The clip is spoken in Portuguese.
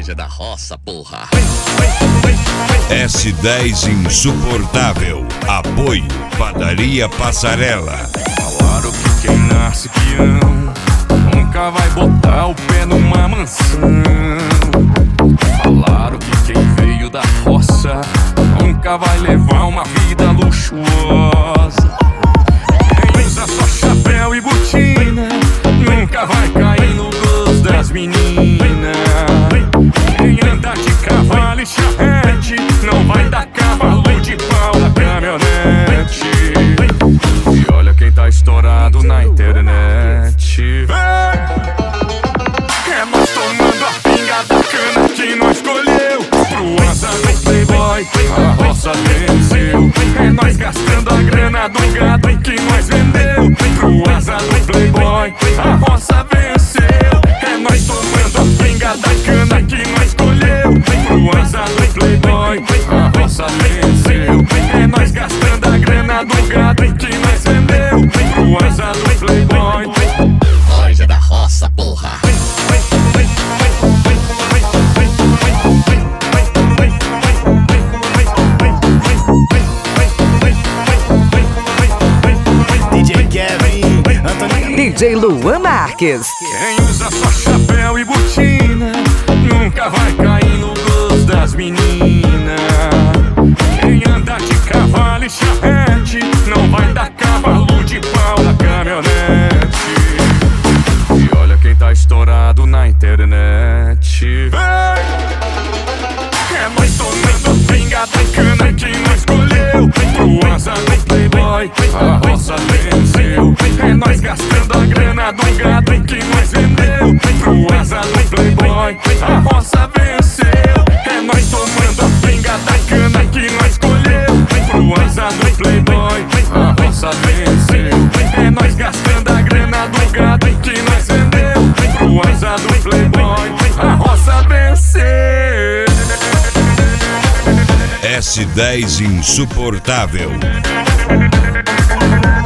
Manja da roça, porra. S10 insuportável. Apoio Padaria Passarela. Falaram que quem nasce peão nunca vai botar o pé numa mansão. Falaram que quem veio da roça nunca vai levar uma vida luxuosa. Quem usa só chapéu e botina nunca vai cair no gosto das meninas. Quem anda de cavalo e charrete não vai dar cavalo de pau na caminhonete. E olha quem tá estourado na internet. É nós tomando a pinga da cana que nós escolheu. Pro asa do Playboy, a roça venceu. É nós gastando a grana do gado que nós vendeu. Pro asa do Playboy, a roça venceu. É nós tomando a pinga da cana que nós escolheu. Pro asa do Playboy, a roça venceu. É nós gastando a grana do gado que nós vendeu. Pro asa do Playboy. Manja da roça, porra. DJ Kevin, DJ Luan Marques. Quem usa só chapéu e botina nunca vai cair no gosto das meninas. Quem anda de cavalo e charrete não vai dar cavalo de pau na caminhonete. E olha quem tá estourado na internet. É nós tomando a pinga da cana que nós escolheu. Pro asa do Playboy, a roça venceu. É nós gastando a grana do gado que nós vendeu. Pro asa do Playboy, a roça venceu. É nós tomando a pinga da cana que nós escolheu. Pro asa do Playboy, a roça venceu. É nós gastando a grana do gado que nós vendeu. Pro asa do Playboy, a roça venceu. S10 insuportável.